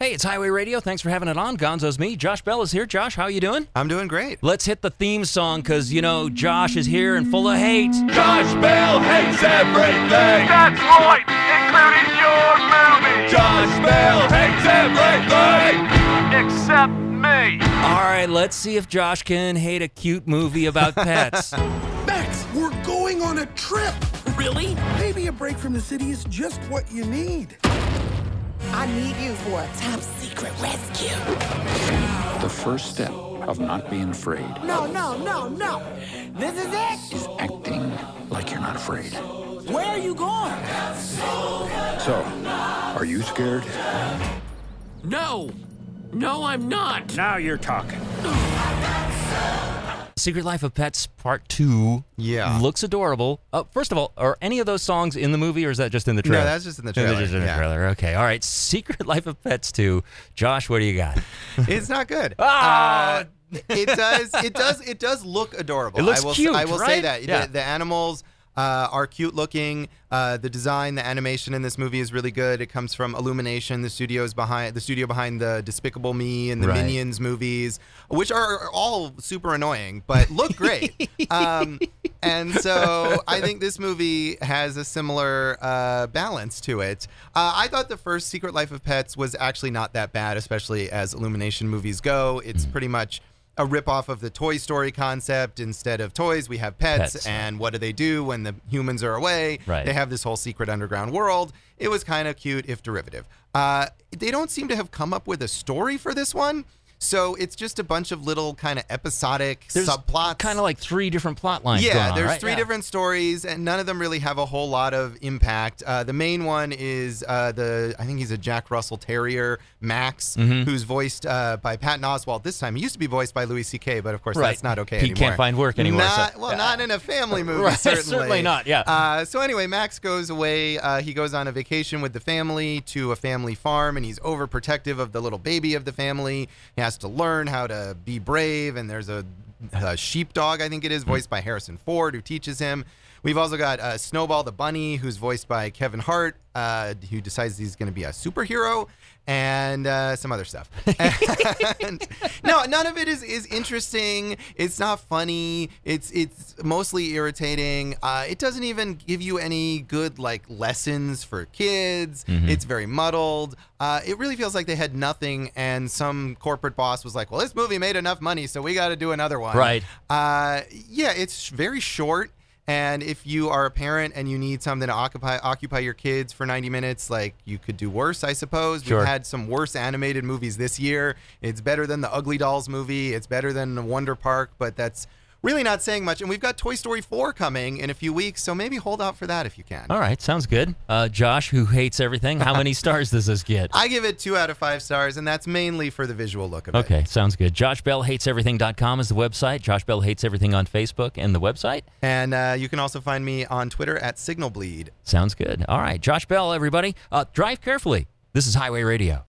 Hey, it's Highway Radio. Thanks for having it on. Gonzo's me. Josh Bell is here. Josh, how you doing? I'm doing great. Let's hit the theme song because, you know, Josh is here and full of hate. Josh Bell hates everything. That's right, including your movie. Josh Bell hates everything. Except me. All right, let's see if Josh can hate a cute movie about pets. Max, we're going on a trip. Really? Maybe a break from the city is just what you need. I need you for a top secret rescue. The first step of not being afraid No. This is it. is acting like you're not afraid. Where are you going? So, are you scared? No, I'm not. Now you're talking. Secret Life of Pets Part 2 looks adorable. First of all, are any of those songs in the movie, or is that just in the trailer? No, that's just in the trailer. Just in the trailer. Okay, all right. Secret Life of Pets 2. Josh, what do you got? It's not good. Ah! It does look adorable. It looks cute, I will right? say that. Yeah. The animals are cute looking. The design, the animation in this movie is really good. It comes from Illumination, the studio behind the Despicable Me and the Right. Minions movies, which are all super annoying but look great. And so I think this movie has a similar balance to it. I thought the first Secret Life of Pets was actually not that bad, especially as Illumination movies go. It's pretty much a ripoff of the Toy Story concept. Instead of toys, we have pets. And what do they do when the humans are away? Right. They have this whole secret underground world. It was kind of cute, if derivative. They don't seem to have come up with a story for this one. So it's just a bunch of little kind of episodic subplots. Kind of like 3 different plot lines going on, there's right? 3 different stories, and none of them really have a whole lot of impact. The main one is I think he's a Jack Russell Terrier, Max, who's voiced by Patton Oswalt. This time, he used to be voiced by Louis C.K., but of course that's not okay anymore. He can't find work anymore. Not in a family movie, Right, certainly. certainly not, yeah. So anyway, Max goes away. He goes on a vacation with the family to a family farm, and he's overprotective of the little baby of the family. He has to learn how to be brave, and there's a sheepdog, I think it is, voiced by Harrison Ford, who teaches him. We've also got Snowball the bunny, who's voiced by Kevin Hart, who decides he's going to be a superhero, and some other stuff. And, no, none of it is interesting. It's not funny. It's mostly irritating. It doesn't even give you any good lessons for kids. It's very muddled. It really feels like they had nothing, and some corporate boss was like, well, this movie made enough money, so we got to do another one. Right. It's very short. And if you are a parent and you need something to occupy your kids for 90 minutes, you could do worse, I suppose. Sure. We've had some worse animated movies this year. It's better than the Ugly Dolls movie. It's better than Wonder Park, but that's really not saying much. And we've got Toy Story 4 coming in a few weeks, so maybe hold out for that if you can. All right, sounds good. Josh, who hates everything, how many stars does this get? I give it 2 out of 5 stars, and that's mainly for the visual look of it. Okay, sounds good. JoshBellHatesEverything.com is the website. Josh Bell Hates Everything on Facebook and the website. And you can also find me on Twitter at SignalBleed. Sounds good. All right, Josh Bell, everybody. Drive carefully. This is Highway Radio.